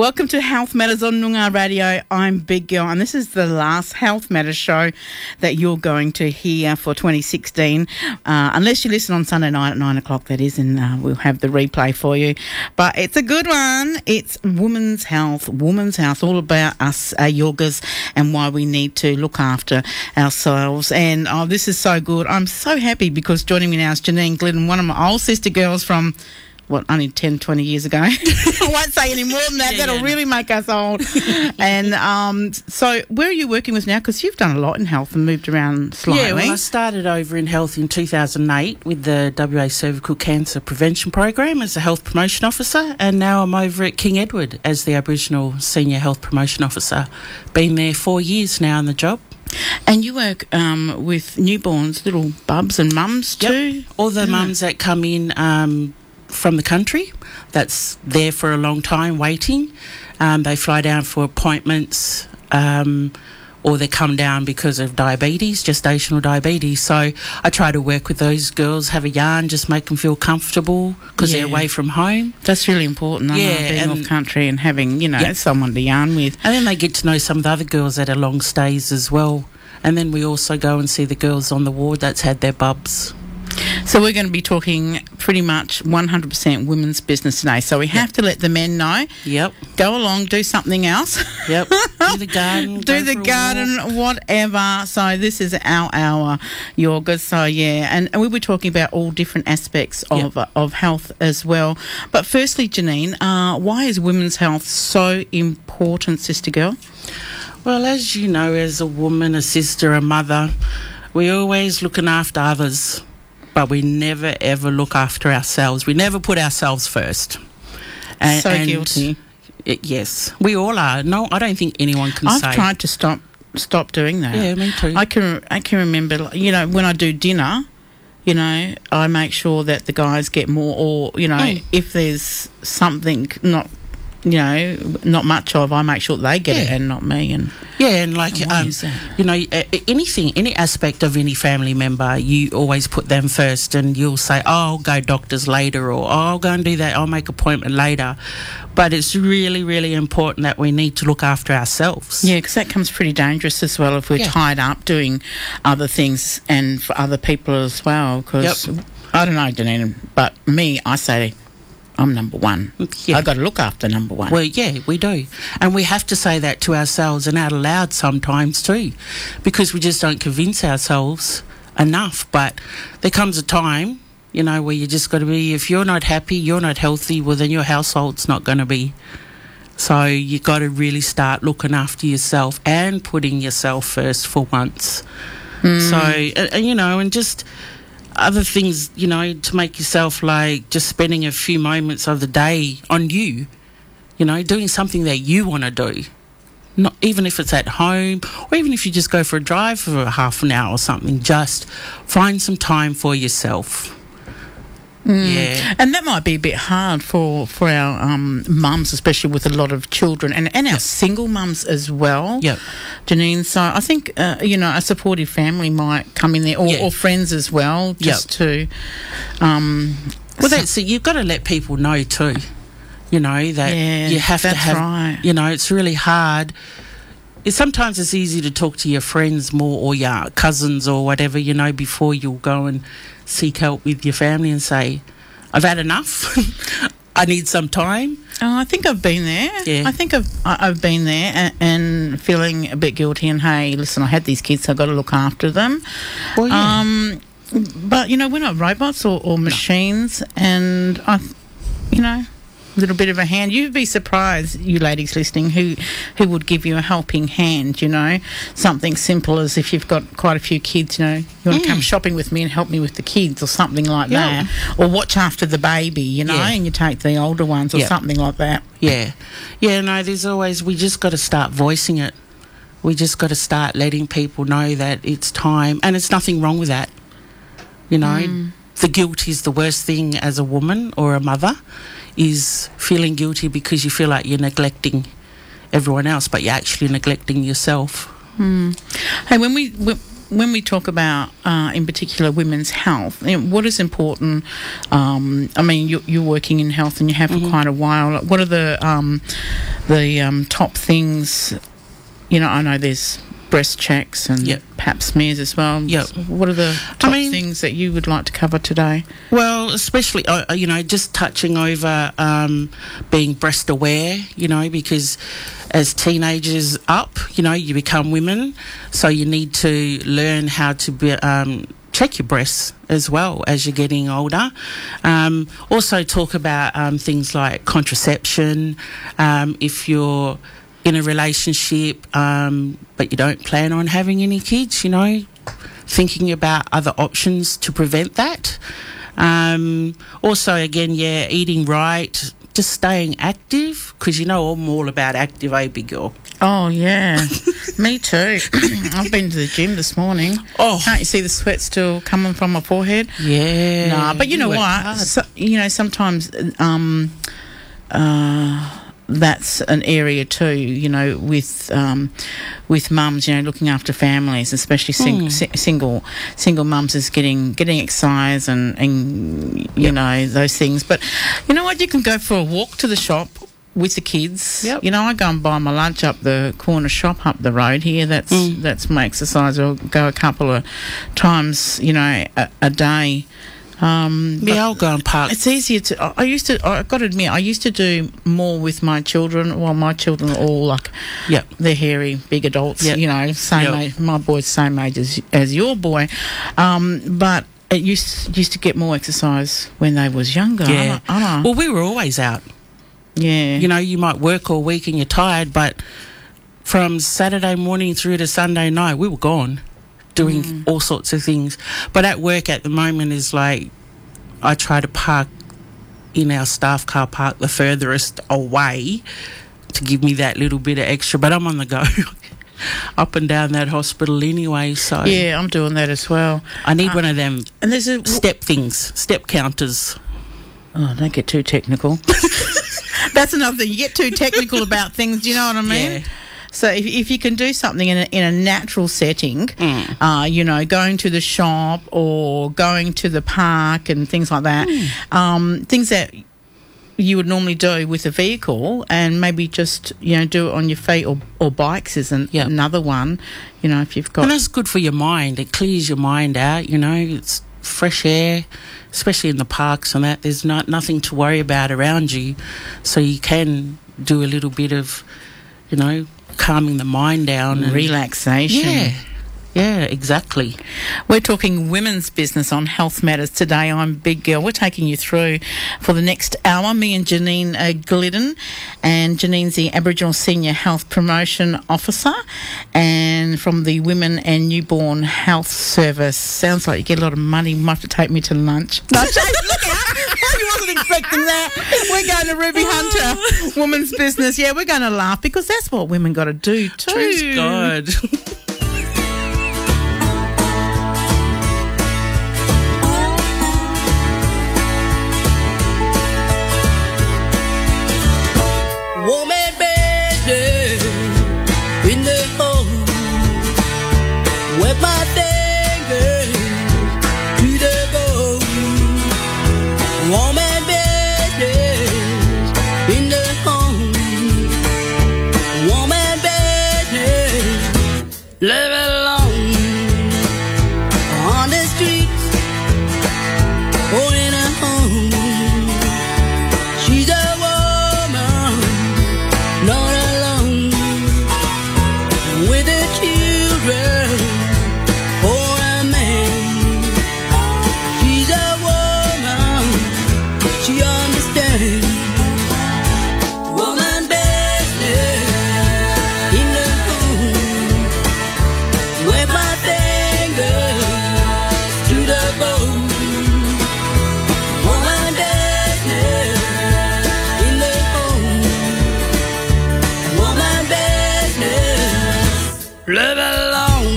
Welcome to Health Matters on Noongar Radio. I'm Big Girl, and this is the last Health Matters show that you're going to hear for 2016, unless you listen on Sunday night at 9 o'clock, that is, and we'll have the replay for you. But it's a good one. It's Women's Health, all about us yogas and why we need to look after ourselves. And this is so good. I'm so happy because joining me now is Janine Glidden, one of my old sister girls from only 10, 20 years ago. I won't say any more than that. That'll really make us old. And so where are you working with now? Because you've done a lot in health and moved around slightly. Yeah, well, I started over in health in 2008 with the WA Cervical Cancer Prevention Program as a health promotion officer, and now I'm over at King Edward as the Aboriginal Senior Health Promotion Officer. Been there 4 years now in the job. And you work with newborns, little bubs and mums too? Yep. All the mums that come in from the country that's there for a long time waiting. They fly down for appointments or they come down because of diabetes, gestational diabetes. So I try to work with those girls, have a yarn, just make them feel comfortable because they're away from home. That's really important, being off country and having, someone to yarn with. And then they get to know some of the other girls that are long stays as well. And then we also go and see the girls on the ward that's had their bubs. So we're going to be talking pretty much 100% women's business today. So we have to let the men know. Yep. Go along, do something else. Yep. Do the garden. Do the garden, whatever. So this is our hour, yoga. So and we were talking about all different aspects of health as well. But firstly, Janine, why is women's health so important, sister girl? Well, as you know, as a woman, a sister, a mother, we're always looking after others. But we never, ever look after ourselves. We never put ourselves first. And guilty. Yes, we all are. No, I don't think anyone can say. I've tried to stop doing that. Yeah, me too. I can remember, when I do dinner, I make sure that the guys get more, or, if there's something not much of, I make sure they get it and not me. And anything, any aspect of any family member, you always put them first, and you'll say, I'll go doctors later, or I'll go and do that, I'll make appointment later. But it's really, really important that we need to look after ourselves. Yeah, because that comes pretty dangerous as well if we're tied up doing other things and for other people as well. Because I don't know, Janine, but me, I say, I'm number one. Yeah. I've got to look after number one. Well, yeah, we do. And we have to say that to ourselves and out loud sometimes too, because we just don't convince ourselves enough. But there comes a time, where you just got to be, if you're not happy, you're not healthy, well, then your household's not going to be. So you got to really start looking after yourself and putting yourself first for once. So, and just other things, to make yourself like just spending a few moments of the day on you, doing something that you want to do. Not even if it's at home, or even if you just go for a drive for half an hour or something, just find some time for yourself. Yeah. And that might be a bit hard for our mums, especially with a lot of children, and our single mums as well. Yep. Janine, so I think, a supportive family might come in there, or friends as well, just to... that's it. You've got to let people know too, that you have to have... Right. It's really hard. Sometimes it's easy to talk to your friends more, or your cousins or whatever, before you'll go and seek help with your family and say, I've had enough. I need some time. Oh, I think I've been there. Yeah. I think I've been there and feeling a bit guilty and, hey, listen, I had these kids, so I've got to look after them. Well, yeah. But, we're not robots or machines, and, a little bit of a hand. You'd be surprised, you ladies listening, who would give you a helping hand, something simple as if you've got quite a few kids, you want to come shopping with me and help me with the kids or something like that, or watch after the baby, and you take the older ones or something like that. Yeah. Yeah, no, there's always, we just got to start voicing it. We just got to start letting people know that it's time, and it's nothing wrong with that. The guilt is the worst thing as a woman or a mother, is feeling guilty because you feel like you're neglecting everyone else, but you're actually neglecting yourself. Hey, when when we talk about, in particular, women's health, what is important? I mean, you're working in health and you have for quite a while. What are the top things? You know, I know there's breast checks and pap smears as well. Yep. So what are the top things that you would like to cover today? Well, especially, you know, just touching over being breast aware, you know, because as teenagers up, you know, you become women, so you need to learn how to be, check your breasts as well as you're getting older. Also talk about things like contraception. If you're in a relationship but you don't plan on having any kids, you know, thinking about other options to prevent that. Also, again, eating right, just staying active, because you know I'm all about active, big girl. Oh, yeah. Me too. I've been to the gym this morning. Oh. Can't you see the sweat still coming from my forehead? Yeah. Nah, but you know what? So, you know, sometimes that's an area too, you know, with mums, you know, looking after families, especially single mums, is getting exercise and you know, those things. But you know what? You can go for a walk to the shop with the kids. Yep. You know, I go and buy my lunch up the corner shop up the road here. That's my exercise. I'll go a couple of times, you know, a day. I'll go and park. It's easier to. I've got to admit, I used to do more with my children. Well, my children are all like, they're hairy, big adults. You know, same age. My boy's same age as your boy, but it used to get more exercise when they was younger. Yeah. I know. Well, we were always out. Yeah. You know, you might work all week and you're tired, but from Saturday morning through to Sunday night, we were gone, doing all sorts of things. But at work at the moment is like, I try to park in our staff car park the furthest away to give me that little bit of extra, but I'm on the go up and down that hospital anyway, so yeah, I'm doing that as well. I need one of them and there's step counters. Oh, don't get too technical. That's another thing, you get too technical about things, do you know what I mean? Yeah. So if you can do something in a natural setting, you know, going to the shop or going to the park and things like that, things that you would normally do with a vehicle, and maybe just, you know, do it on your feet or bikes is another one, you know, if you've got... And that's good for your mind. It clears your mind out, you know, it's fresh air, especially in the parks and that. There's nothing to worry about around you, so you can do a little bit of, you know, calming the mind down and relaxation. Yeah, exactly. We're talking women's business on Health Matters today. I'm Big Girl. We're taking you through for the next hour, me and Janine Glidden, and Janine's the Aboriginal Senior Health Promotion Officer and from the Women and Newborn Health Service. Sounds like you get a lot of money. You might have to take me to lunch. No, look out. I wasn't expecting that. We're going to Ruby Hunter, women's business. Yeah, we're going to laugh because that's what women got to do too. Praise God. Woman baby in the home with my finger to the bone. Woman baby in the home. Woman baby live alone on the streets or in a home. She's a woman, not alone, with the children or a man. She's a woman, she understands. Woman business in the home, with my fingers to the bone. Woman business in the home. Woman business, live alone.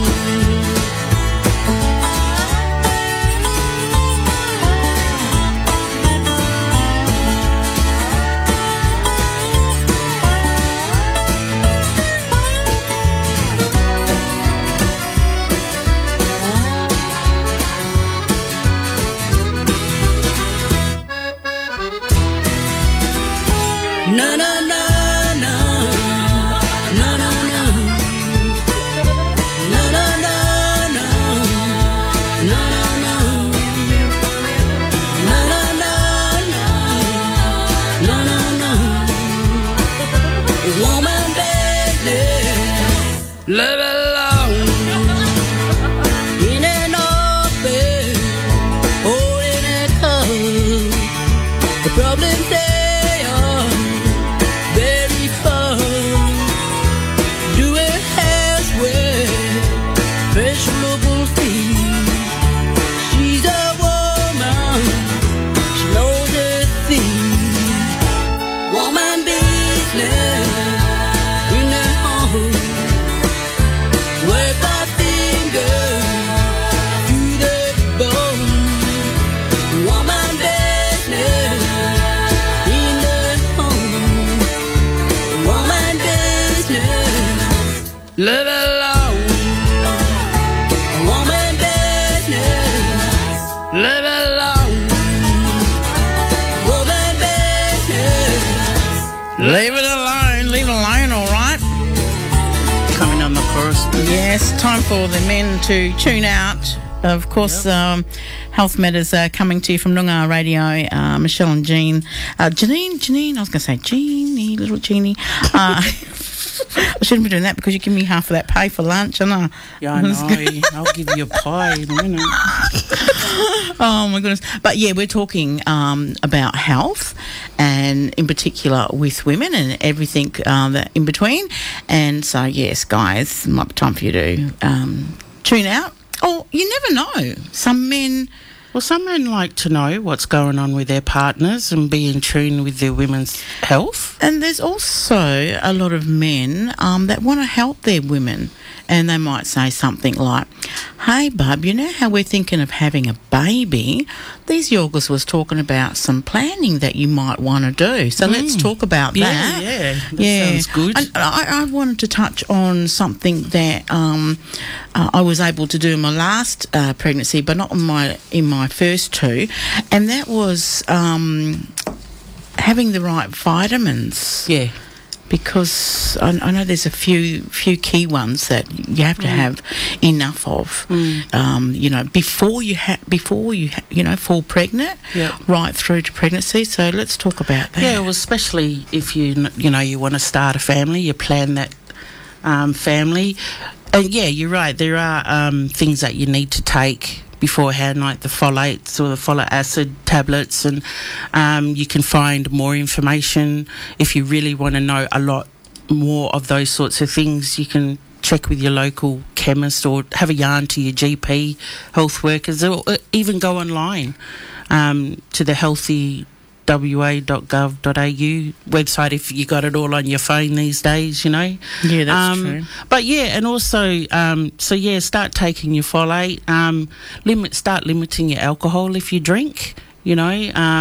alone in an office or in a car. The problems they are very far. Doing housework, fashionable fees. She's a woman, she knows her things. Woman business in her home. Work our fingers to the bone. Woman business in her home. Woman business, live alone. Woman business, live alone. Woman business. Leave it alone, all right? Coming on the chorus. Yes, time for the men to tune out. Of course, Health Matters are coming to you from Noongar Radio. Michelle and Jean. Janine, I was going to say Jeannie, little Jeannie. I shouldn't be doing that because you give me half of that pay for lunch, and Yeah, I know. I'll give you a pie in a minute. Oh my goodness. But yeah, we're talking about health, and in particular with women and everything that in between. And so yes, guys, might be time for you to tune out. Oh, you never know. Some men. Well, some men like to know what's going on with their partners and be in tune with their women's health. And there's also a lot of men that want to help their women, and they might say something like, "Hey, bub, you know how we're thinking of having a baby? These Yorgos was talking about some planning that you might want to do. So let's talk about that." That sounds good. And I wanted to touch on something that I was able to do in my last pregnancy, but not in my first two, and that was having the right vitamins. Yeah. Because I know there's a few key ones that you have to have enough of, you know, before you fall pregnant, right through to pregnancy. So let's talk about that. Yeah, well, especially if you want to start a family, you plan that family. And yeah, you're right. There are things that you need to take beforehand, like the folates or the folic acid tablets, and you can find more information if you really want to know a lot more of those sorts of things. You can check with your local chemist or have a yarn to your GP, health workers, or even go online to the healthywa.gov.au website if you got it all on your phone these days, you know. Yeah, that's true. But yeah, and also, start taking your folate. Start limiting your alcohol if you drink, you know.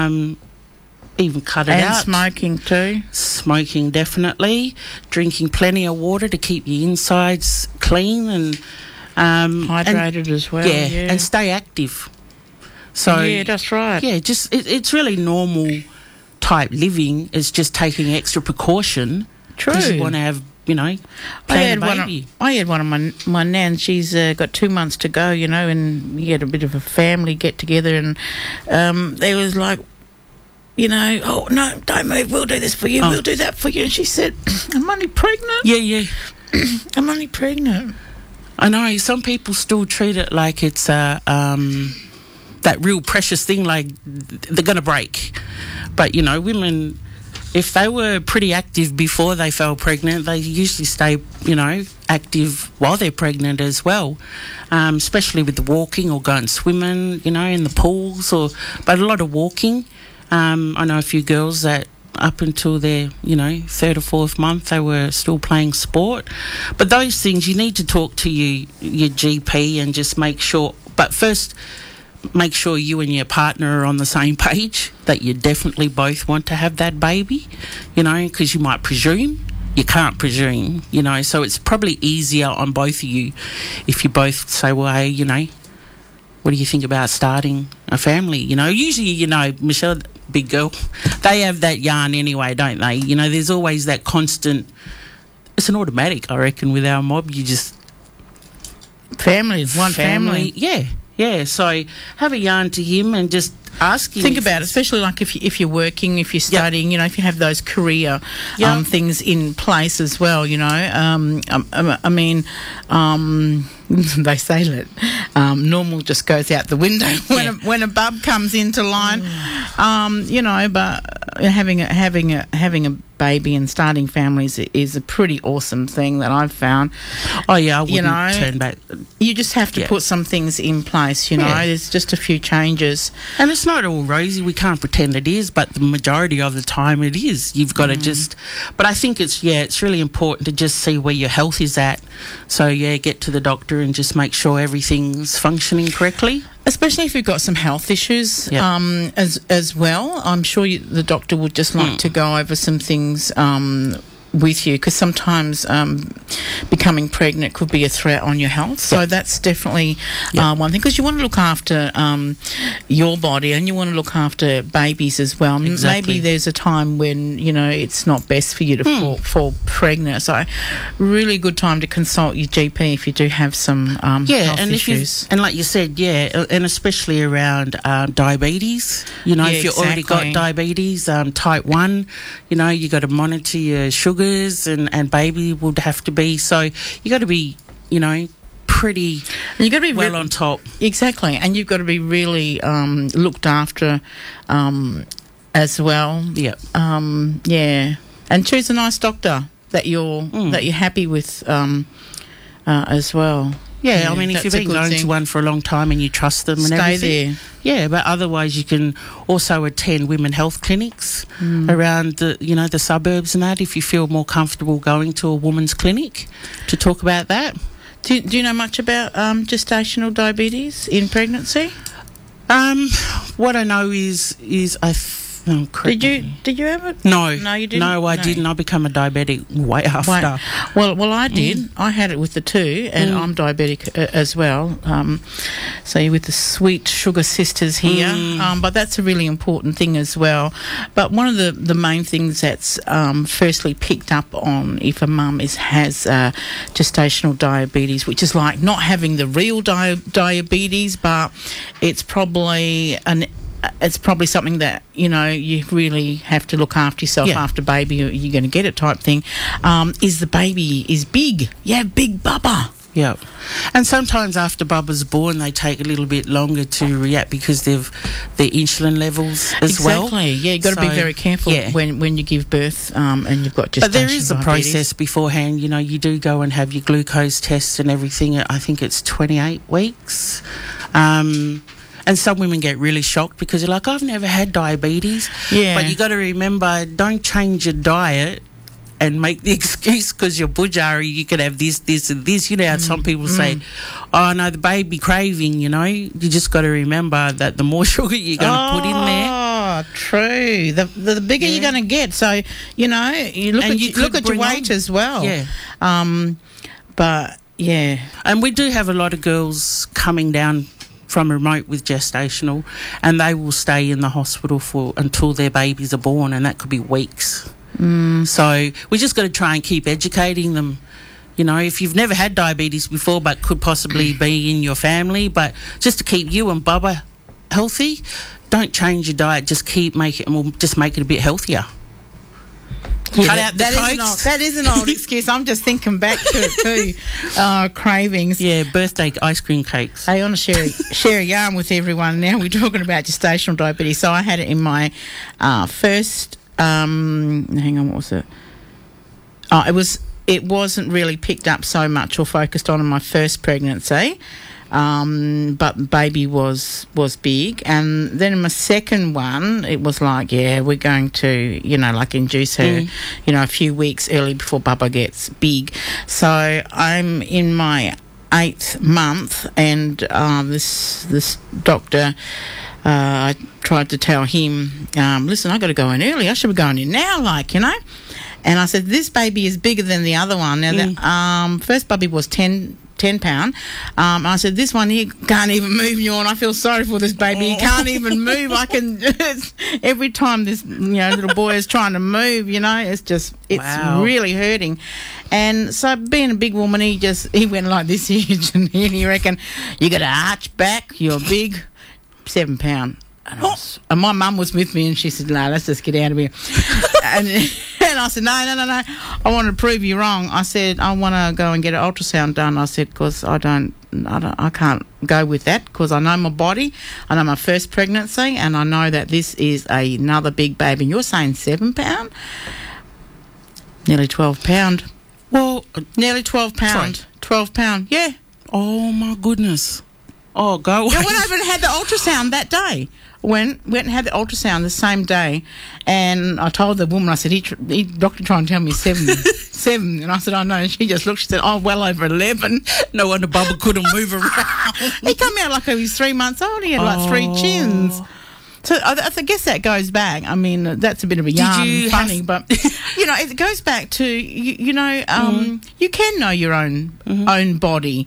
Even cut it out. And smoking too. Smoking, definitely. Drinking plenty of water to keep your insides clean and hydrated as well. Yeah, and stay active. So yeah, that's right. Yeah, just it's really normal type living. It's just taking extra precaution. True. Because you want to have, you know, plan a baby. I had one of my nans. She's got 2 months to go, you know, and we had a bit of a family get together, and they was like, you know, "Oh no, don't move. We'll do this for you. We'll do that for you." And she said, "I'm only pregnant." Yeah. I'm only pregnant. I know. Some people still treat it like it's that real precious thing, like they're going to break. But, you know, women, if they were pretty active before they fell pregnant, they usually stay, you know, active while they're pregnant as well, especially with the walking or going swimming, you know, in the pools, but a lot of walking. I know a few girls that up until their, you know, 3rd or 4th month, they were still playing sport. But those things, you need to talk to your GP and just make sure. But first, make sure you and your partner are on the same page, that you definitely both want to have that baby, you know, because you might presume. You can't presume, you know, so it's probably easier on both of you if you both say, well, hey, you know, what do you think about starting a family? You know, usually, you know, Michelle, big girl, they have that yarn anyway, don't they? You know, there's always that constant, it's an automatic, I reckon, with our mob. You just... Family. Yeah. So have a yarn to him and just ask you. Think about it, especially like if you're working, if you're studying, you know, if you have those career things in place as well, you know. I mean, they say that normal just goes out the window when a bub comes into line, you know. But having a baby and starting families is a pretty awesome thing that I've found. Oh yeah, I wouldn't turn back. You just have to put some things in place, you know. There's just a few changes, and it's not all rosy. We can't pretend it is, but the majority of the time it is. You've got to just. But I think it's really important to just see where your health is at. So get to the doctor and just make sure everything's functioning correctly. Especially if you've got some health issues as well. I'm sure the doctor would just like to go over some things with you, because sometimes becoming pregnant could be a threat on your health. So that's definitely one thing, because you want to look after your body and you want to look after babies as well. Exactly. Maybe there's a time when, you know, it's not best for you to fall pregnant. So really good time to consult your GP if you do have some health issues. And like you said, and especially around diabetes. You know, if you've already got diabetes, type 1, you know, you got to monitor your sugars, and baby would have to be. So you got to be, you know, pretty you got to be well on top. Exactly. And you've got to be really looked after as well. Yeah. And choose a nice doctor that you're happy with as well. Yeah, I mean, if you've been going to one for a long time and you trust them and everything. Stay there. Yeah, but otherwise you can also attend women health clinics around the suburbs and that, if you feel more comfortable going to a woman's clinic to talk about that. Do you know much about gestational diabetes in pregnancy? What I know is Did you have it? No, you didn't. No, I didn't. I became a diabetic way after. Well, I did. I had it with the two, and I'm diabetic as well. So you're with the sweet sugar sisters here, but that's a really important thing as well. But one of the main things that's firstly picked up on if a mum has gestational diabetes, which is like not having the real diabetes, but it's probably something that, you know, you really have to look after yourself after baby, or you're going to get it type thing, is the baby is big. You have big bubba. Yeah. And sometimes after Bubba's born, they take a little bit longer to react because they've their insulin levels as well. Exactly. Yeah, you've got to be very careful when you give birth and you've got gestational But there is a diabetes. process beforehand. You know, you do go and have your glucose tests and everything. I think it's 28 weeks. And some women get really shocked because they're like, I've never had diabetes. Yeah. But you got to remember, don't change your diet and make the excuse because you're bujari, you could have this, this and this. You know how some people say, oh, no, the baby craving, you know. You just got to remember that the more sugar you're going to put in there. Oh, true. The bigger you're going to get. So, you know, you look at your weight as well. Yeah. But, yeah. And we do have a lot of girls coming down from remote with gestational, and they will stay in the hospital until their babies are born, and that could be weeks. So we just got to try and keep educating them. You know, if you've never had diabetes before but could possibly be in your family, but just to keep you and Bubba healthy, don't change your diet. Just make it a bit healthier. Yeah, Cut out the cokes. that is an old excuse. I'm just thinking back to it too. Cravings. Yeah, birthday ice cream cakes. I want to share a yarn with everyone. Now we're talking about gestational diabetes. So I had it in my first. Hang on, what was it? Oh, it wasn't really picked up so much or focused on in my first pregnancy. But baby was big, and then in my second one it was like, we're going to, you know, like induce her, you know, a few weeks early before Bubba gets big. So I'm in my 8th month, and this doctor, I tried to tell him, listen, I got to go in early. I should be going in now, like, you know. And I said, this baby is bigger than the other one. Now, the first baby was 10 pound. I said, this one here can't even move, you, and I feel sorry for this baby. He can't even move. I can every time this, you know, little boy is trying to move, you know, it's really hurting. And so being a big woman, he went like this huge, and he reckon, you got to arch back, you're big, 7 pound. And my mum was with me, and she said, "No, let's just get out of here." and I said, "No. I want to prove you wrong." I said, "I want to go and get an ultrasound done." I said, "Because I can't go with that, because I know my body. I know my first pregnancy, and I know that this is another big baby." And you're saying 7 pound, nearly 12 pound. Well, Nearly 12 pound. Sorry. 12 pound. Yeah. oh my goodness. Oh, go I went over and had the ultrasound that day. Went and had the ultrasound the same day, and I told the woman, I said, he doctor trying to tell me 7, and I said, "I know," and she just looked, she said, "Oh, well over 11. No wonder Bubba couldn't move around. He come out like he was 3 months old. He had like 3 chins. So I guess that goes back. I mean, that's a bit of a yarn, you funny, but it goes back to you can know your own body,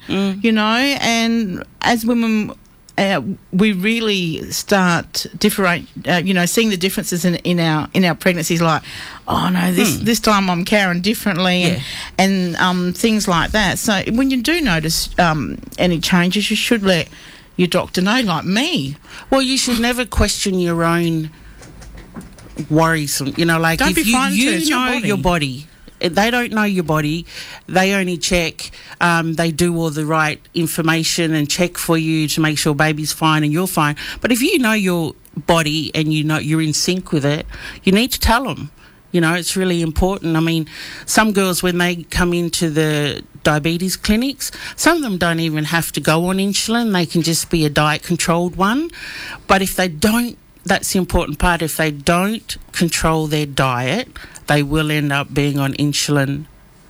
and as women. We really start seeing the differences in our pregnancies. Like, oh no, this time I'm carrying differently, and things like that. So when you do notice any changes, you should let your doctor know. Like me, Well, you should never question your own worrisome. Like Don't if be you frightened to, it's your know body. your body. They don't know your body. They only check. They do all the right information and check for you to make sure baby's fine and you're fine. But if you know your body and you know you're in sync with it, you need to tell them. It's really important. I mean, some girls, when they come into the diabetes clinics, some of them don't even have to go on insulin. They can just be a diet-controlled one. But if they don't, that's the important part. If they don't control their diet, they will end up being on insulin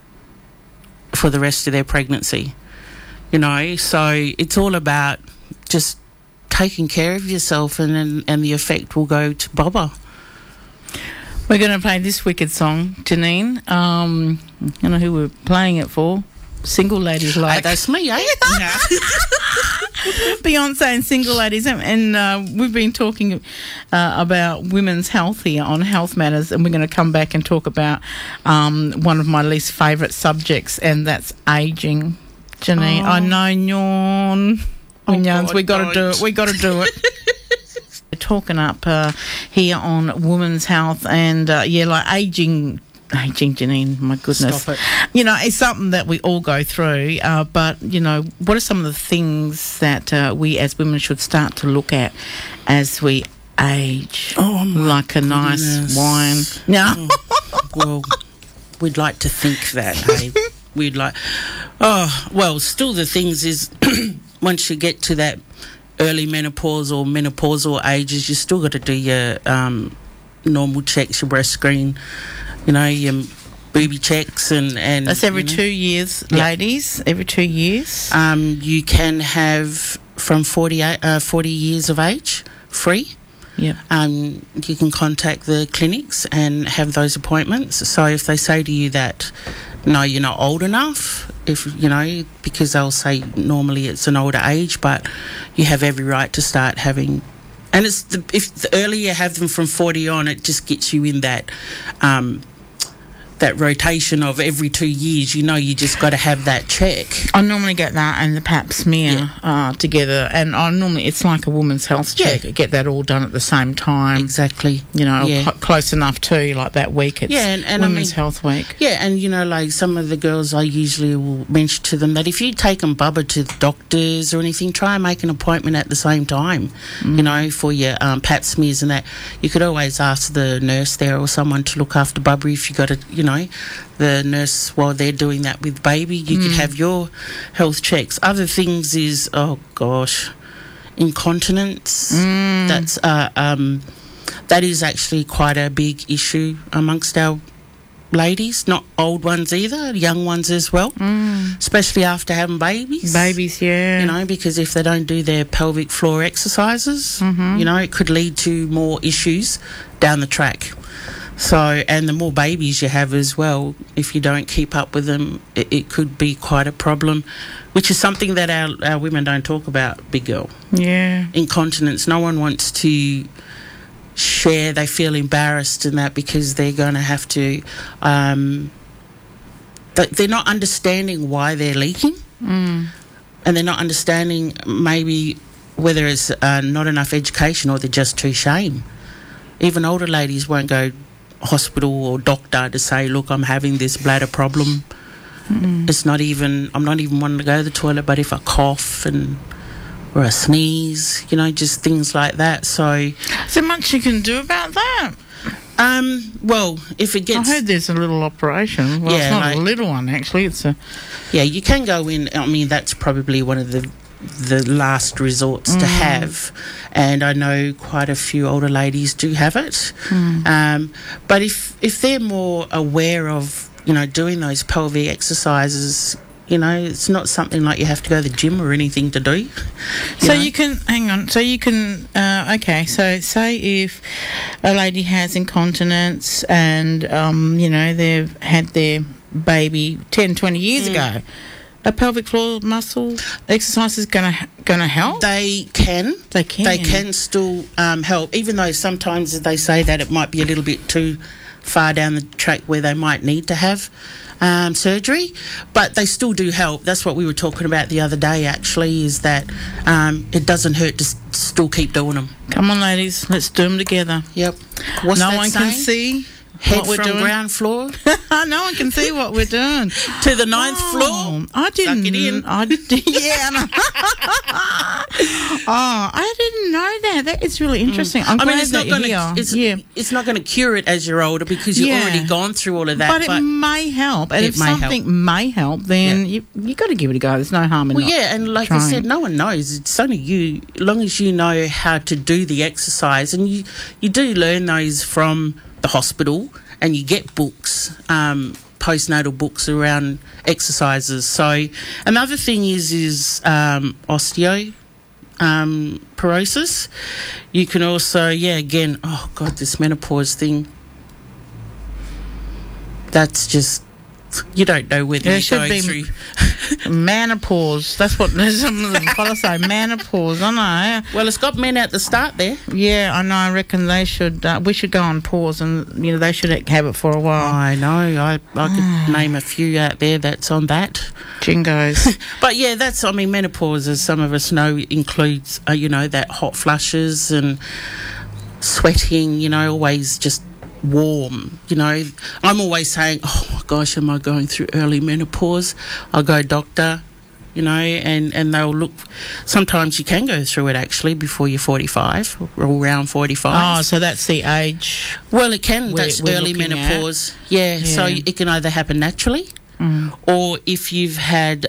for the rest of their pregnancy. So it's all about just taking care of yourself, and the effect will go to Bubba. we're going to play this wicked song, Janine. You know who we're playing it for? Single ladies Hey, like that's me, eh? Beyonce and single ladies, and we've been talking about women's health here on Health Matters, and we're going to come back and talk about one of my least favourite subjects, and that's ageing. Janine, I know, yawn. We got to do it. We got to do it. We're talking up here on women's health, and like ageing, Janine, my goodness. Stop it. It's something that we all go through, but, what are some of the things that we as women should start to look at as we age? Oh, my like a nice wine. No. Well, we'd like to think that, hey? Still the things is, once you get to that early menopause or menopausal ages, you still got to do your normal checks, your breast screen, your booby checks, and That's every 2 years, ladies. Every 2 years. You can have from 40 years of age free. Yeah. You can contact the clinics and have those appointments. So if they say to you that no, you're not old enough, because they'll say normally it's an older age, but you have every right to start having. And if the earlier you have them from 40 on, it just gets you in that that rotation of every 2 years. You just got to have that check. I normally get that and the pap smear together, and it's like a woman's health check. I get that all done at the same time. Exactly. Close enough to like that week. It's and Women's Health Week. Yeah, and like some of the girls, I usually will mention to them that if you take them Bubba to the doctors or anything, try and make an appointment at the same time. For your pap smears and that. You could always ask the nurse there or someone to look after Bubba if you got the nurse while they're doing that with baby. You could have your health checks. Other things is, incontinence. That is actually quite a big issue amongst our ladies, not old ones either, young ones as well, especially after having babies. Babies, yeah. Because if they don't do their pelvic floor exercises, it could lead to more issues down the track. So, and the more babies you have as well, if you don't keep up with them, it could be quite a problem, which is something that our women don't talk about, big girl. Yeah. Incontinence. No one wants to share. They feel embarrassed in that because they're going to have to... they're not understanding why they're leaking. And they're not understanding maybe whether it's not enough education or they're just too shame. Even older ladies won't go hospital or doctor to say, look, I'm having this bladder problem. It's not even, I'm not even wanting to go to the toilet, but if I cough or a sneeze, just things like that. So, Is there much you can do about that? well, if it I gets... heard there's a little operation. Well, Yeah, it's not like- a little one, actually. It's a... Yeah, you can go in. I mean, that's probably one of the last resorts to have, and I know quite a few older ladies do have it. But if they're more aware of doing those pelvic exercises, it's not something like you have to go to the gym or anything to do. So you can, hang on, so you can, okay, so say if a lady has incontinence and, they've had their baby 10, 20 years ago, a pelvic floor muscle exercise is gonna help? They can. They can. They can still help, even though sometimes they say that it might be a little bit too far down the track where they might need to have surgery, but they still do help. That's what we were talking about the other day, actually, is that it doesn't hurt to still keep doing them. Come on, ladies, let's do them together. Yep. What's No that one saying? can see Head what we're from doing. ground floor No one can see what we're doing. to the ninth floor. I didn't. Suck it in. Yeah. I didn't know that. That is really interesting. I'm glad it's that not going you're to. here. It's not going to cure it as you're older because you've Yeah. already gone through all of that. But it may help. And It if may help. something may help, then you got to give it a go. There's no harm in Well, not yeah, and like I trying. said, no one knows. It's only you. As long as you know how to do the exercise, and you do learn those from the hospital, and you get books, postnatal books around exercises. So another thing is osteoporosis. You can also, again, oh God, this menopause thing. That's just, you don't know whether There you're should going be through. Menopause. That's what some of the fellas say. Menopause. I know. Well, it's got men at the start there. Yeah, I know. I reckon they should. We should go on pause, and they should have it for a while. I know. I could name a few out there that's on that. Jingos. But yeah, menopause, as some of us know, includes, that hot flushes and sweating, always just warm. I'm always saying, oh my gosh, am I going through early menopause? I'll go doctor, and they'll look. Sometimes you can go through it actually before you're 45 or around 45. Oh, so that's the age. Well, it can. That's we're early looking menopause. Yeah, so Yeah. it can either happen naturally, or if you've had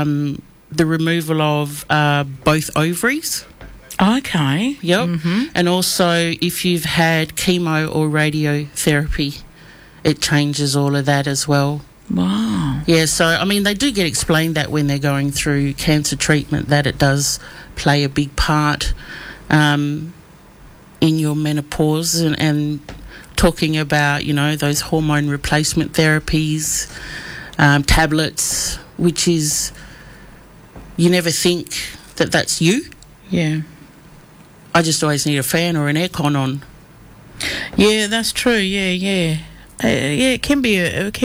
the removal of both ovaries. Okay. Yep. And also if you've had chemo or radiotherapy, it changes all of that as well. Wow. Yeah, so, they do get explained that when they're going through cancer treatment, that it does play a big part in your menopause, and talking about, those hormone replacement therapies, tablets, which is, you never think that that's you. Yeah. I just always need a fan or an aircon on. Yeah, that's true. Yeah. It can be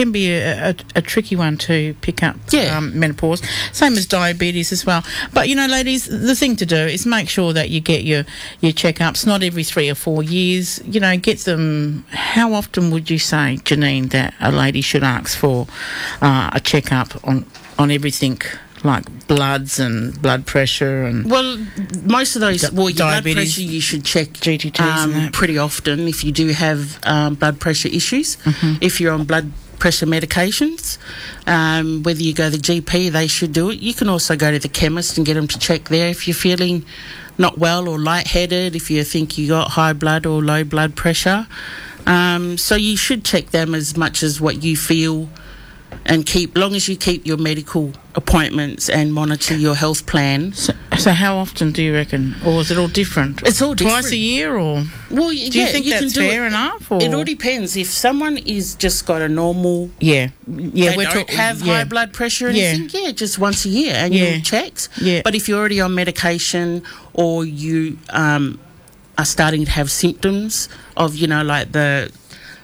a tricky one to pick up. Yeah. Menopause, same as diabetes as well. But ladies, the thing to do is make sure that you get your checkups. Not every 3 or 4 years. Get them. How often would you say, Janine, that a lady should ask for a checkup on everything? Like bloods and blood pressure and... Well, most of those... your blood diabetes, pressure you should check GTTs and that. pretty often if you do have blood pressure issues. If you're on blood pressure medications, whether you go to the GP, they should do it. You can also go to the chemist and get them to check there if you're feeling not well or lightheaded, if you think you got high blood or low blood pressure. So you should check them as much as what you feel, and long as you keep your medical appointments and monitor your health plan. So how often do you reckon? Or is it all different? It's all different. Twice a year, or... Well, Do you think that's fair enough? Or? It all depends. If someone is just got a normal... Yeah. They don't have high blood pressure or anything, just once a year annual checks. Yeah. But if you're already on medication, or you are starting to have symptoms of, like the...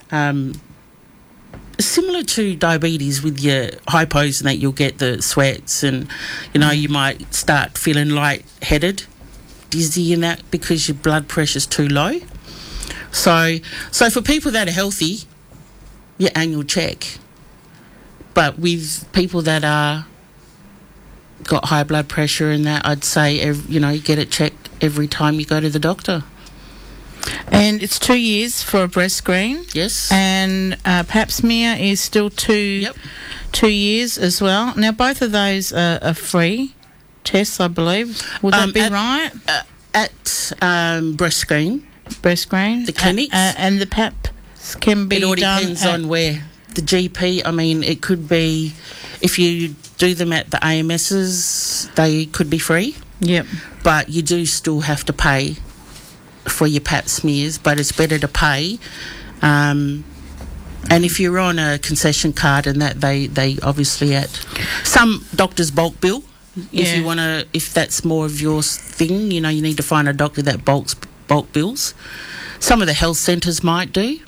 similar to diabetes with your hypos, and that you'll get the sweats, and you might start feeling lightheaded. dizzy and that because your blood pressure's too low. So for people that are healthy, your annual check. But with people that are got high blood pressure and that, I'd say you get it checked every time you go to the doctor. And it's 2 years for a breast screen. Yes. And pap smear is still 2 years as well. Now, both of those are free tests, I believe. Would that be right? At breast screen. Breast screen? The clinics. And the paps can be done. It all depends on where. The GP, I mean, it could be, if you do them at the AMSs, they could be free. Yep. But you do still have to pay for your pap smears, but it's better to pay. And if you're on a concession card and that, they obviously at some doctors bulk bill. If you want to, if that's more of your thing, you need to find a doctor that bulk bills. Some of the health centres might do.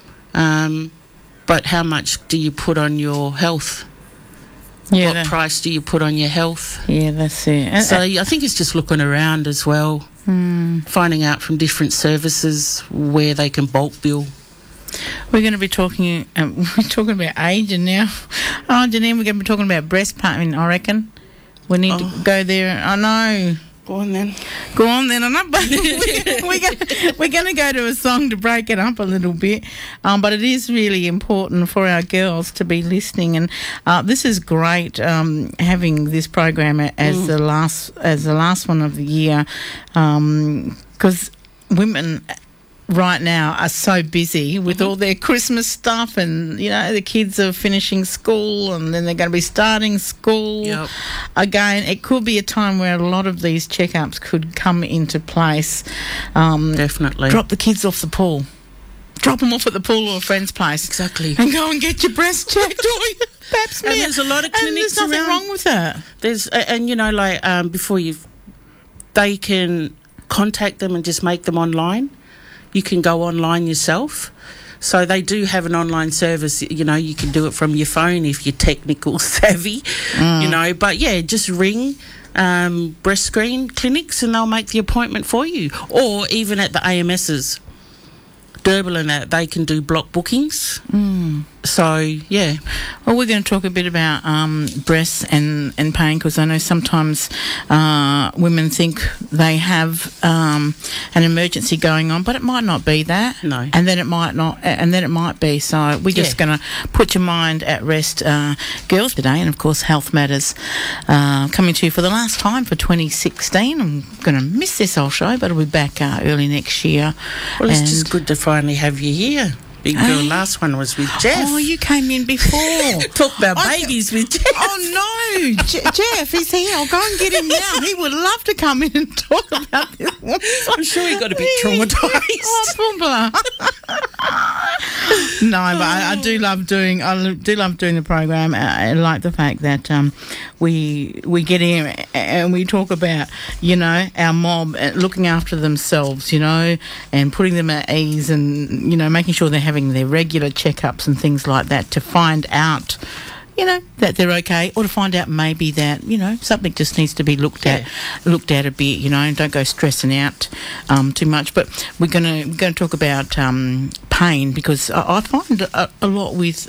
But how much do you put on your health? Yeah, what price do you put on your health? Yeah, that's it. So I think it's just looking around as well, finding out from different services where they can bulk bill. We're going to be talking. We're talking about aging now. Oh, Janine, we're going to be talking about breast pain. I reckon we need to go there. I know. Go on then. I'm not. We're going to go to a song to break it up a little bit, but it is really important for our girls to be listening, and this is great having this program as the last one of the year, because women right now are so busy with all their Christmas stuff, and the kids are finishing school and then they're going to be starting school again. It could be a time where a lot of these checkups could come into place. Definitely. Drop the kids off the pool. Drop them off at the pool or a friend's place. Exactly. And go and get your breast checked or your pap smear. And there's a lot of clinics and there's nothing wrong with that. There's before they can contact them and just make them online. You can go online yourself. So they do have an online service. You can do it from your phone if you're technical savvy, But, just ring breast screen clinics and they'll make the appointment for you. Or even at the AMSs, Derbil and that, they can do block bookings. So, yeah. Well, we're going to talk a bit about breasts and pain, because I know sometimes women think they have an emergency going on, but it might not be that. No. And then it might not, and then it might be. So we're just going to put your mind at rest, girls, today. And, of course, Health Matters coming to you for the last time for 2016. I'm going to miss this whole show, but I'll be back early next year. Well, it's just good to finally have you here. Big girl, last one was with Jeff. Oh, you came in before. Talk about babies with Jeff. Oh, no. Jeff, he's here. I'll go and get him now. He would love to come in and talk about this. I'm sure he got a bit traumatised. No, but I do love doing the program. I like the fact that we get in and we talk about, our mob looking after themselves, and putting them at ease, and, making sure they're having their regular checkups and things like that to find out, that they're okay, or to find out maybe that, something just needs to be looked at a bit, and don't go stressing out too much. But we're going to talk about pain, because I find a lot with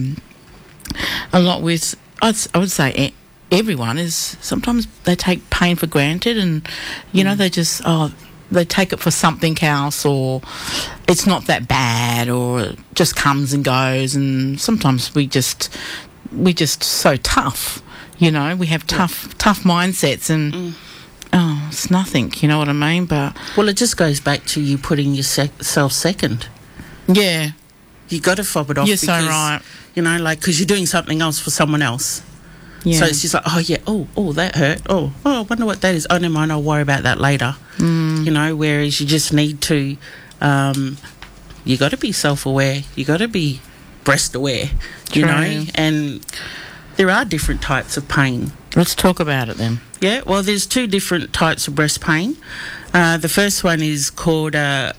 I would say everyone is, sometimes they take pain for granted, and they just they take it for something else, or it's not that bad, or it just comes and goes. And sometimes we're just so tough, we have tough mindsets, and it's nothing, you know what I mean? But it just goes back to you putting yourself second. Yeah, you got to fob it off. You're because, so right. Because you're doing something else for someone else. Yeah. So it's just like, that hurt. Oh, I wonder what that is. Oh, never mind, I'll worry about that later. Whereas you just need to, you got to be self-aware. You got to be breast-aware, and there are different types of pain. Let's talk about it then. Yeah, well, there's two different types of breast pain. The first one is called,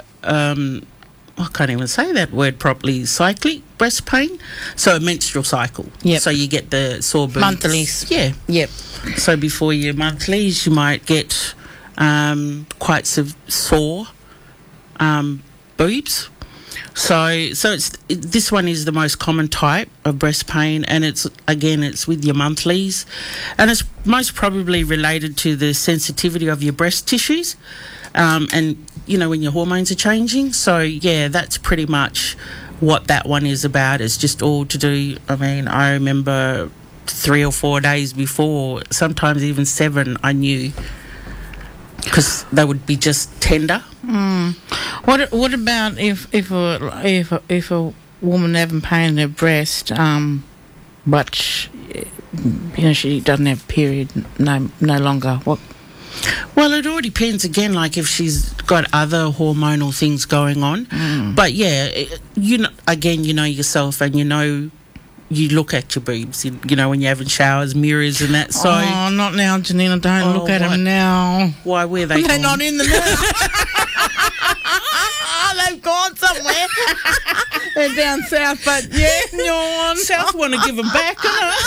I can't even say that word properly, cyclic breast pain. So a menstrual cycle. Yep. So you get the sore boobs. Monthlies. Yeah. Yep. So before your monthlies, you might get quite sore boobs. So this one is the most common type of breast pain, and it's with your monthlies, and it's most probably related to the sensitivity of your breast tissues, and when your hormones are changing. So yeah, that's pretty much what that one is about. It's just all to do. I mean, I remember 3 or 4 days before, sometimes even 7, I knew, because they would be just tender. What about if a woman having pain in her breast, but she doesn't have a period no longer? What? Well, it all depends again. Like if she's got other hormonal things going on, but yeah, you know yourself, and you look at your boobs, when you're having showers, mirrors and that. So not now, Janina. Don't look at them now. Why were they? They're not in the mirror. They've gone somewhere. They're down south, but yeah, no. South want to give them back,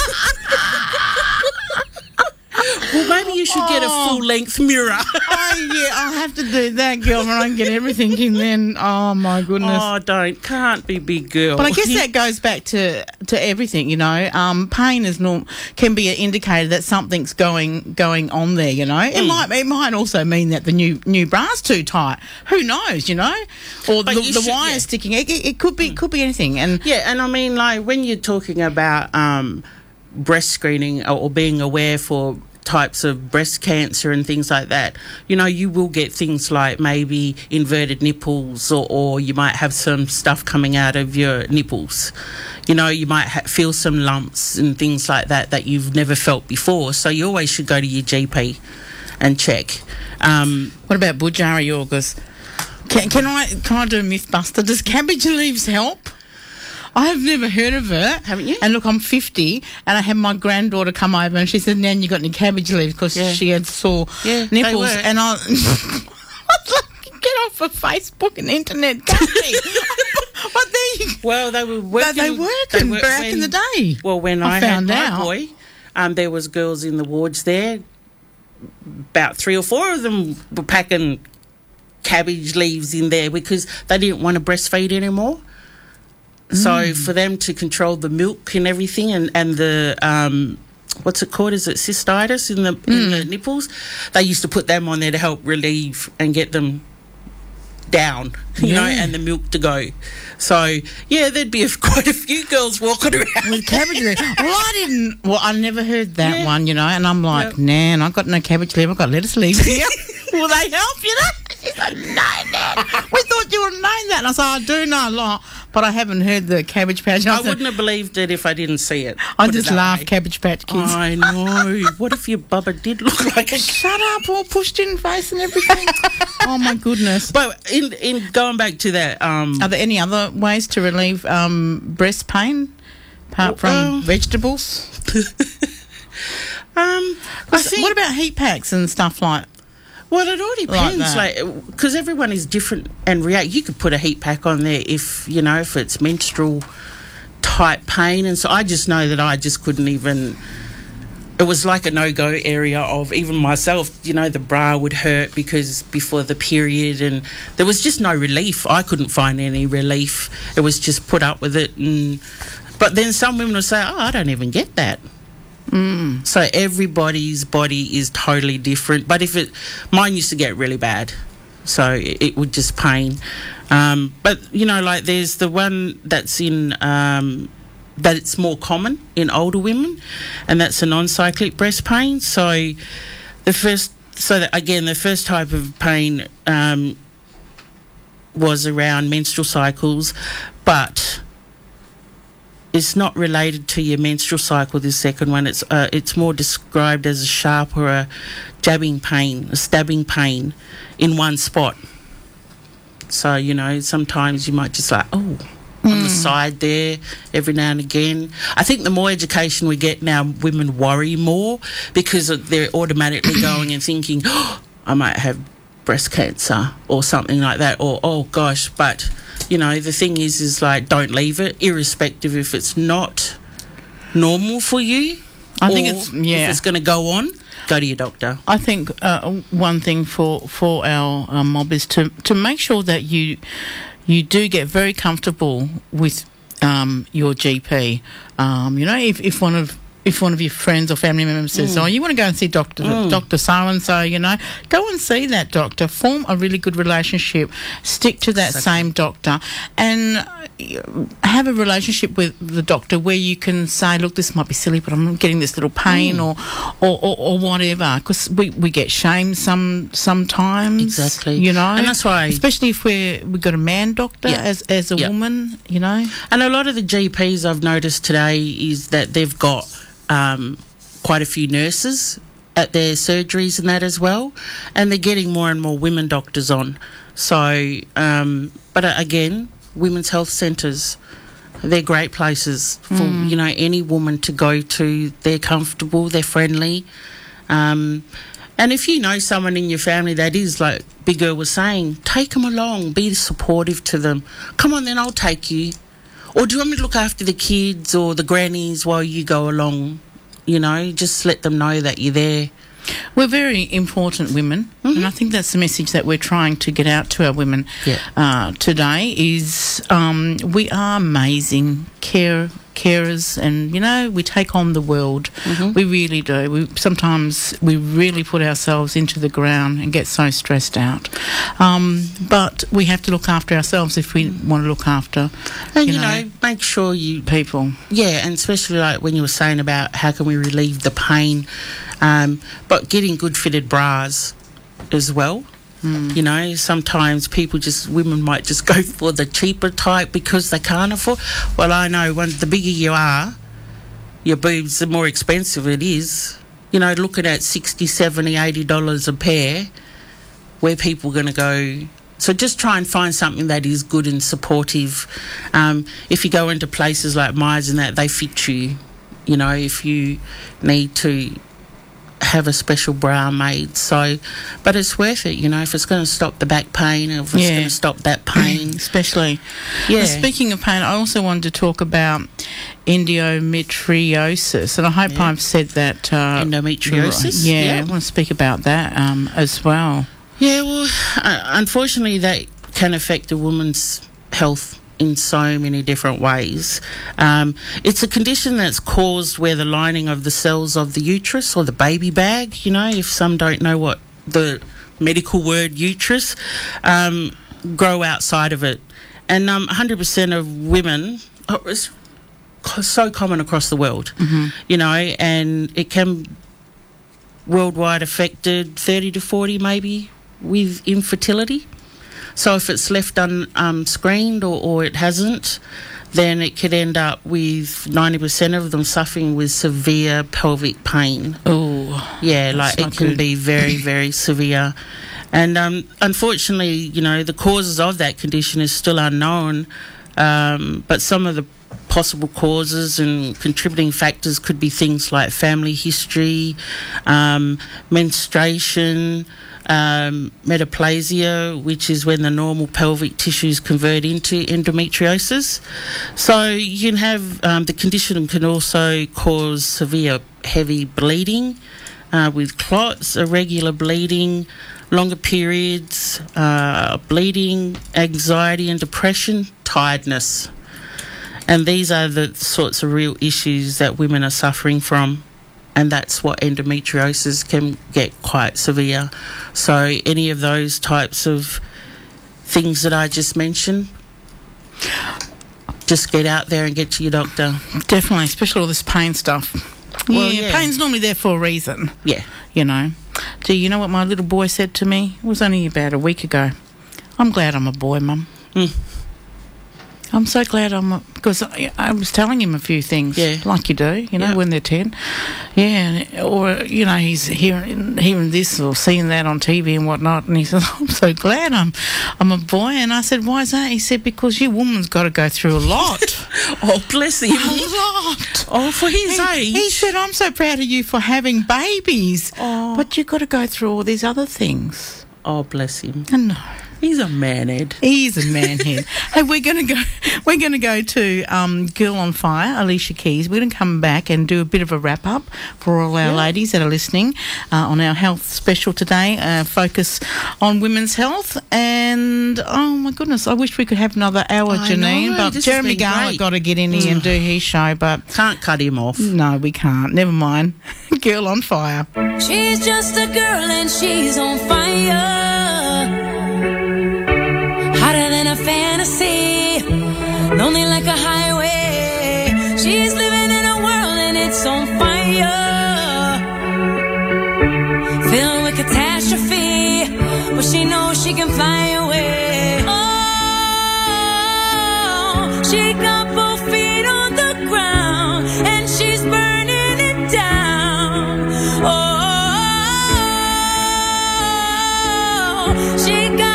Well, maybe you should get a full-length mirror. I'll have to do that, girl, when I can get everything in then. Oh, my goodness. Oh, can't be big girl. But I guess that goes back to everything, Pain can be an indicator that something's going on there, It might also mean that the new bra's too tight. Who knows, Or the wire sticking. It could be anything. And yeah, and I mean, like, when you're talking about breast screening or being aware for types of breast cancer and things like that, you will get things like maybe inverted nipples, or you might have some stuff coming out of your nipples. You might feel some lumps and things like that you've never felt before. So you always should go to your GP and check. What about Bujari Yorgas? Can I do a Mythbuster? Does cabbage leaves help? I have never heard of it. Haven't you? And look, I'm 50, and I had my granddaughter come over, and she said, "Nan, you got any cabbage leaves?" Because she had sore nipples. And I was like, get off of Facebook and internet, can't we? But well, they were working. They worked back in the day. Well, when I found had out. my boy, there was girls in the wards there. About 3 or 4 of them were packing cabbage leaves in there because they didn't want to breastfeed anymore. So for them to control the milk and everything, and the what's it called? Is it cystitis in the nipples? They used to put them on there to help relieve and get them down, and the milk to go. So yeah, there'd be quite a few girls walking around with cabbage leaf. Well, I never heard that one, and I'm like, Nan, I've got no cabbage leaf, I've got lettuce leaves here. Will they help, She's like, no, Nan, we thought you would have known that. And I said, I do know a lot, but I haven't heard the Cabbage Patch. I wouldn't have believed it if I didn't see it. I just laugh, Cabbage Patch Kids. I know. What if your bubba did look like a... Shut up, all pushed in face and everything. Oh, my goodness. But in going back to that... are there any other ways to relieve breast pain apart from vegetables? What about heat packs and stuff like? Well, it all depends, because everyone is different and react. You could put a heat pack on there if it's menstrual type pain, and so I just know that I just couldn't even. It was like a no-go area of even myself. The bra would hurt because before the period, and there was just no relief. I couldn't find any relief. It was just put up with it, but then some women will say, "Oh, I don't even get that." So everybody's body is totally different. But mine used to get really bad, so it would just pain. But there's the one that's in that it's more common in older women, and that's a non-cyclic breast pain. So the first type of pain was around menstrual cycles, but it's not related to your menstrual cycle. This second one, it's more described as a sharp or a jabbing pain, a stabbing pain in one spot. So sometimes you might just on the side there every now and again. I think the more education we get now, women worry more because they're automatically going and thinking, I might have breast cancer or something like that, or oh gosh, but. The thing is don't leave it, irrespective if it's not normal for you. I think Or it's if it's going to go on, go to your doctor. I think one thing for our mob is to make sure that you do get very comfortable with your GP. If one of your friends or family members says, "Oh, you want to go and see Doctor So and So," go and see that doctor. Form a really good relationship. Stick to that same doctor, and have a relationship with the doctor where you can say, "Look, this might be silly, but I'm getting this little pain or whatever." Because we get shamed sometimes. Exactly. And that's why, especially if we've got a man doctor as a woman. And a lot of the GPs I've noticed today is that they've got quite a few nurses at their surgeries and that as well, and they're getting more and more women doctors on. So, but again, women's health centres, they're great places for any woman to go to. They're comfortable, they're friendly, and if you know someone in your family that is, like Big Girl was saying, take them along, be supportive to them. Come on, then I'll take you. Or do you want me to look after the kids or the grannies while you go along? Just let them know that you're there. We're very important women, and I think that's the message that we're trying to get out to our women today is we are amazing carers, and we take on the world. We really do. Sometimes we really put ourselves into the ground and get so stressed out, but we have to look after ourselves if we want to look after and make sure you people. And especially like when you were saying about how can we relieve the pain, but getting good fitted bras as well. Sometimes women might just go for the cheaper type because they can't afford. Well, I know the bigger you are, your boobs, the more expensive it is. Looking at $60, $70, $80 a pair, where people are going to go. So just try and find something that is good and supportive. If you go into places like Myers and that, they fit you. If you need to have a special bra made, but it's worth it, if it's going to stop the back pain, if it's going to stop that pain. Especially. Well, speaking of pain, I also wanted to talk about endometriosis, and I hope I've said that. Endometriosis? I want to speak about that as well. Yeah, well, unfortunately that can affect a woman's health in so many different ways. It's a condition that's caused where the lining of the cells of the uterus or the baby bag, if some don't know what the medical word uterus, grow outside of it. And 100% of women, it's so common across the world, and it can worldwide affected 30 to 40 maybe with infertility. So if it's left unscreened or it hasn't, then it could end up with 90% of them suffering with severe pelvic pain. Oh, yeah, like it can be very, very severe. And unfortunately, the causes of that condition is still unknown, but some of the possible causes and contributing factors could be things like family history, menstruation, metaplasia, which is when the normal pelvic tissues convert into endometriosis. So you can have the condition can also cause severe heavy bleeding with clots, irregular bleeding, longer periods, bleeding, anxiety and depression, tiredness. And these are the sorts of real issues that women are suffering from. And that's what endometriosis can get quite severe. So any of those types of things that I just mentioned, just get out there and get to your doctor. Definitely, especially all this pain stuff. Well, pain's normally there for a reason. Yeah. Do you know what my little boy said to me? It was only about a week ago. I'm glad I'm a boy, Mum. I'm so glad because I was telling him a few things, like you do, when they're 10. Yeah, or, he's hearing this or seeing that on TV and whatnot, and he says, I'm so glad I'm a boy. And I said, why is that? He said, because your woman's got to go through a lot. Oh, bless him. A lot. Oh, for his age. He said, I'm so proud of you for having babies, but you've got to go through all these other things. Oh, bless him. And no. He's a man, Ed. He's a manhead. Hey, we're going to go to Girl on Fire, Alicia Keys. We're going to come back and do a bit of a wrap up for all our ladies that are listening on our health special today. Focus on women's health, and oh my goodness, I wish we could have another hour, Janine. But Jeremy Garlick got to get in here and do his show, but can't cut him off. No, we can't. Never mind. Girl on Fire. She's just a girl and she's on fire. Hotter than a fantasy, lonely like a highway. She's living in a world and it's on fire, filled with catastrophe, but she knows she can fly away. Oh, she got both feet on the ground and she's burning it down. Oh, she got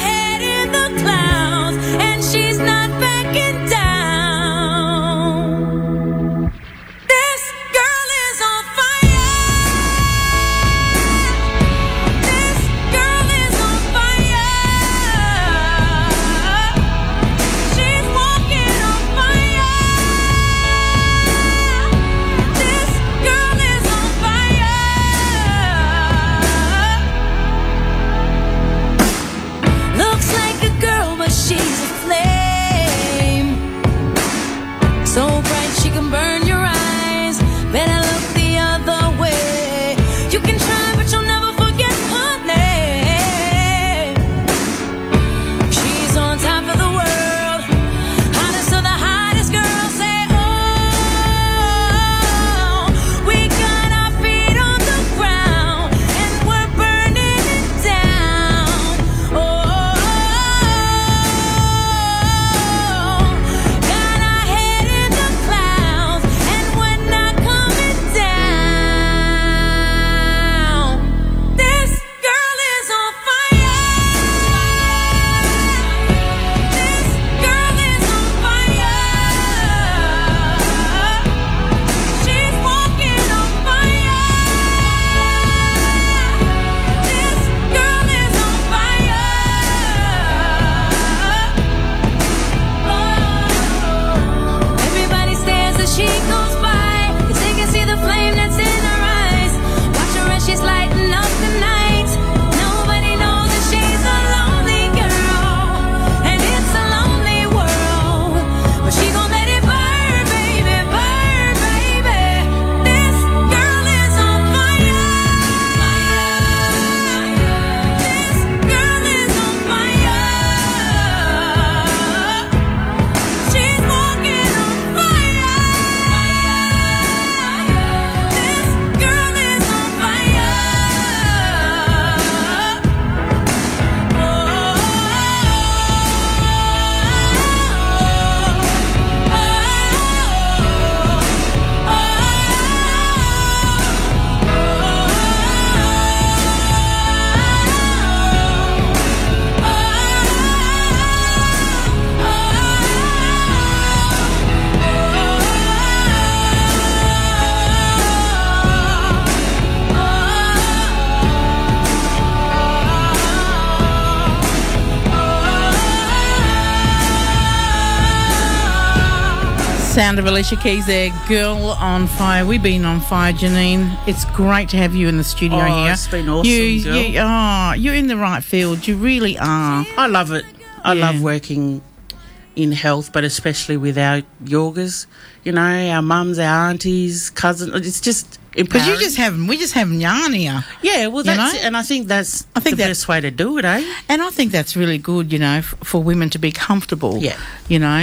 sound of Alicia Keys there, Girl on Fire. We've been on fire, Janine. It's great to have you in the studio here. It's been awesome, girl. You're in the right field. You really are. I love it. I love working in health, but especially with our yogas. You know, our mums, our aunties, cousins. It's just empowering. Because we just have yarn here. Yeah, well, that's it. And I think that's the best way to do it, eh? And I think that's really good, you know, for women to be comfortable. Yeah. You know,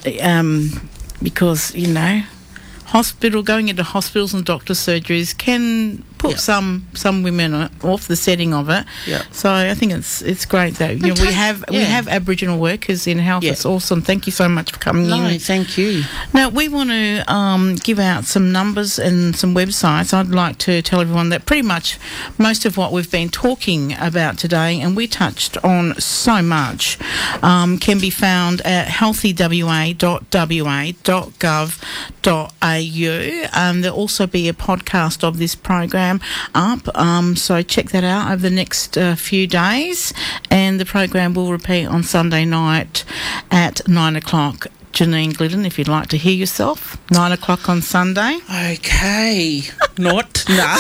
because, you know, going into hospitals and doctor's surgeries can put some women off the setting of it. Yeah. So I think it's great that we have Aboriginal workers in health. Yeah. It's awesome. Thank you so much for coming in. No, thank you. Now we want to give out some numbers and some websites. I'd like to tell everyone that pretty much most of what we've been talking about today, and we touched on so much, can be found at healthywa.wa.gov.au. There'll also be a podcast of this program program up. So check that out over the next few days. And the program will repeat on Sunday night at 9 o'clock. Janine Glidden, if you'd like to hear yourself, 9 o'clock on Sunday. Okay. Not. No.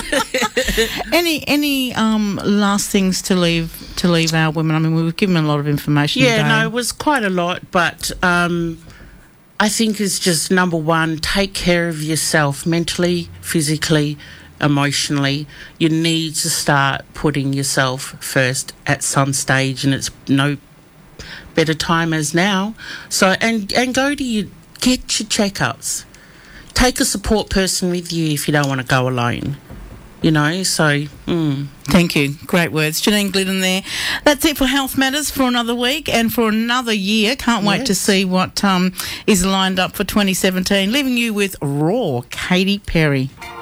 Any last things to leave our women? I mean, we've given them a lot of information today. Yeah, no, it was quite a lot, but I think it's just number one, take care of yourself mentally, physically, emotionally. You need to start putting yourself first at some stage, and it's no better time as now. So, and go to get your checkups. Take a support person with you if you don't want to go alone. You know, so... Thank you. Great words. Janine Glidden there. That's it for Health Matters for another week and for another year. Can't wait to see what is lined up for 2017. Leaving you with Raw, Katy Perry.